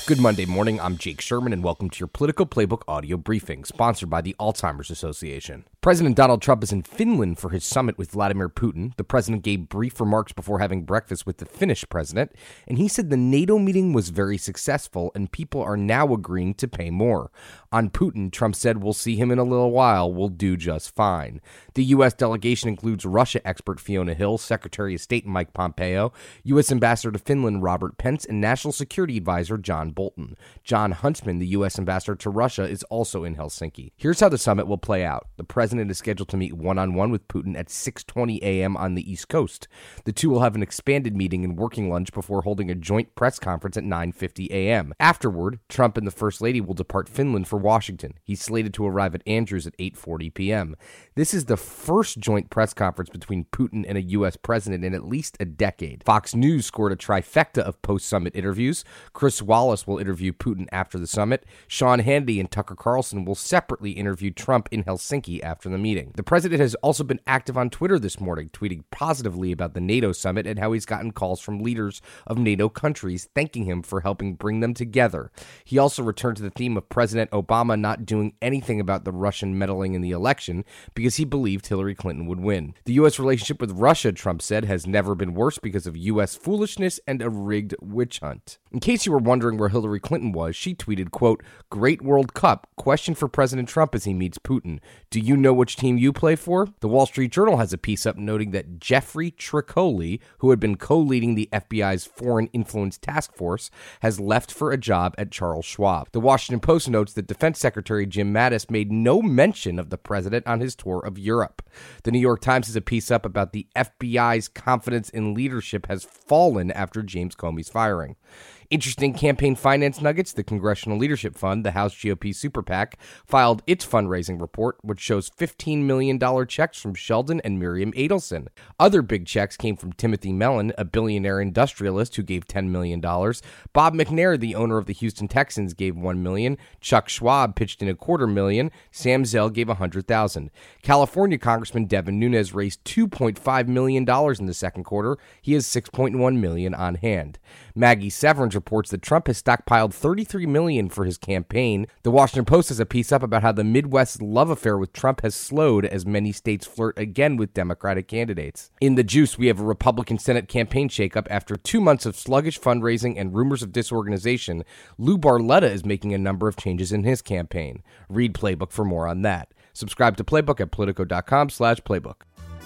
Good Monday morning, I'm Jake Sherman, and welcome to your Political Playbook audio briefing, sponsored by the Alzheimer's Association. President Donald Trump is in Finland for his summit with Vladimir Putin. The president gave brief remarks before having breakfast with the Finnish president, and he said the NATO meeting was very successful and people are now agreeing to pay more. On Putin, Trump said, "We'll see him in a little while. We'll do just fine." The U.S. delegation includes Russia expert Fiona Hill, Secretary of State Mike Pompeo, U.S. Ambassador to Finland Robert Pence, and National Security Advisor John Bolton. John Huntsman, the U.S. Ambassador to Russia, is also in Helsinki. Here's how the summit will play out. The president is scheduled to meet one-on-one with Putin at 6:20 a.m. on the East Coast. The two will have an expanded meeting and working lunch before holding a joint press conference at 9:50 a.m. Afterward, Trump and the First Lady will depart Finland for Washington. He's slated to arrive at Andrews at 8:40 p.m. This is the first joint press conference between Putin and a U.S. president in at least a decade. Fox News scored a trifecta of post-summit interviews. Chris Wallace will interview Putin after the summit. Sean Hannity and Tucker Carlson will separately interview Trump in Helsinki after the meeting. The president has also been active on Twitter this morning, tweeting positively about the NATO summit and how he's gotten calls from leaders of NATO countries thanking him for helping bring them together. He also returned to the theme of President Obama not doing anything about the Russian meddling in the election because he believed Hillary Clinton would win. The U.S. relationship with Russia, Trump said, has never been worse because of U.S. foolishness and a rigged witch hunt. In case you were wondering where Hillary Clinton was, she tweeted, quote, "Great World Cup. Question for President Trump as he meets Putin. Do you know which team you play for?" The Wall Street Journal has a piece up noting that Jeffrey Tricoli, who had been co-leading the FBI's Foreign Influence Task Force, has left for a job at Charles Schwab. The Washington Post notes that Defense Secretary Jim Mattis made no mention of the president on his tour of Europe. The New York Times has a piece up about the FBI's confidence in leadership has fallen after James Comey's firing. Interesting campaign finance nuggets. The Congressional Leadership Fund, the House GOP Super PAC, filed its fundraising report, which shows $15 million checks from Sheldon and Miriam Adelson. Other big checks came from Timothy Mellon, a billionaire industrialist who gave $10 million. Bob McNair, the owner of the Houston Texans, gave $1 million. Chuck Schwab pitched in $250,000. Sam Zell gave $100,000. California Congressman Devin Nunes raised $2.5 million in the second quarter. He has $6.1 million on hand. Maggie Severance reports that Trump has stockpiled $33 million for his campaign. The Washington Post has a piece up about how the Midwest's love affair with Trump has slowed as many states flirt again with Democratic candidates. In the juice, we have a Republican Senate campaign shakeup after 2 months of sluggish fundraising and rumors of disorganization. Lou Barletta is making a number of changes in his campaign. Read Playbook for more on that. Subscribe to Playbook at Politico.com/playbook.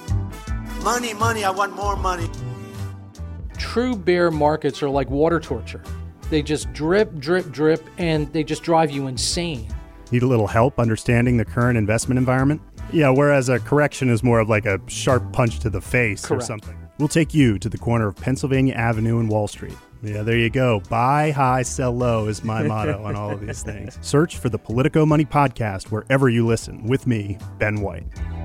Money, I want more money. True bear markets are like water torture. They just drip, drip, drip, and they just drive you insane. Need a little help understanding the current investment environment? Yeah, whereas a correction is more of like a sharp punch to the face. Correct. Or something. We'll take you to the corner of Pennsylvania Avenue and Wall Street. Yeah, there you go. Buy high, sell low is my motto on all of these things. Search for the Politico Money Podcast wherever you listen with me, Ben White.